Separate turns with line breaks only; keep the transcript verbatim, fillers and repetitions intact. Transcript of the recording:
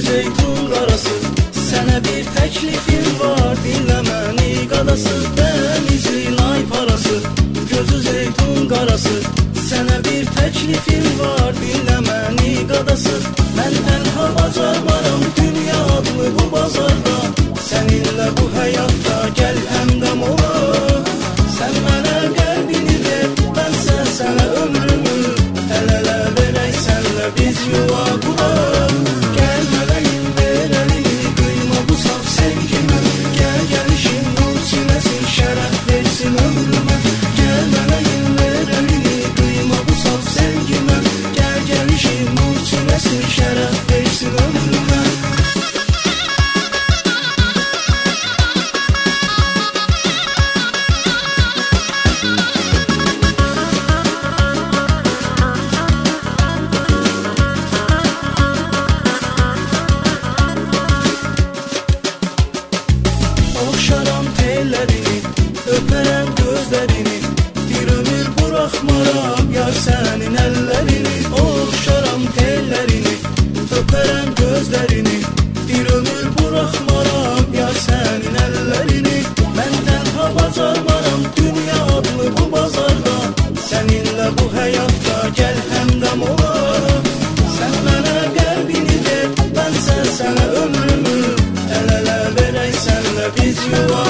zeytun qarası. Sənə bir təklifim var, dinlə məni qadası. Dənizin ay parası, gözü zeytun qarası. Sənə bir təklifim var, dinlə məni qadası. Mən tənha bacarmaram dünya adlı bu bazarda. Səninlə bu həyatda gəl həmdəm ola. Sən mənə qəlbini ver, mənsə sənə ömrümü. Əl-ələ verək sənlə biz yuva quraq. Gəl mələyim ver əlini, qıyma bu saf sevgimə. Gəl gəlişin nur siləsin, şərəf versin ömrümə. Gəl mələyim ver əlini, qıyma bu saf sevgimə. Gəl gəlişin nur siləsin, şərəf versin ömrümə. Oxşaram tellərini, öpərəm gözlərini. Bir ömür buraxmaram yar sənin əllərini. Oxşaram tellərini, öpərəm gözlərini. Bir ömür buraxmaram yar sənin əllərini. Mən tənha bacarmaram dünya adlı bu bazarda. Səninlə bu həyatda gəl həmdəm ola. Sən mənə qəlbini ver, mənsə sənə ömrümü. Əl-ələ verək sənlə biz yuva